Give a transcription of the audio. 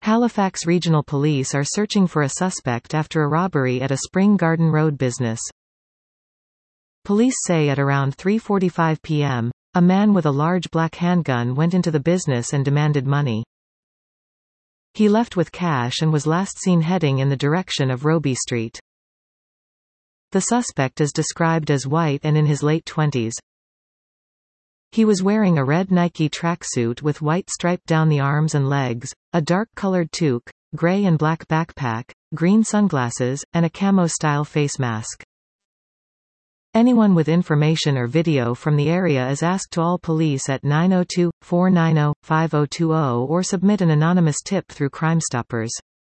Halifax Regional Police are searching for a suspect after a robbery at a Spring Garden Road business. Police say at around 3:45 p.m., a man with a large black handgun went into the business and demanded money. He left with cash and was last seen heading in the direction of Robie Street. The suspect is described as white and in his late 20s. He was wearing a red Nike tracksuit with white stripe down the arms and legs, a dark-colored toque, gray and black backpack, green sunglasses, and a camo-style face mask. Anyone with information or video from the area is asked to call police at 902-490-5020 or submit an anonymous tip through Crime Stoppers.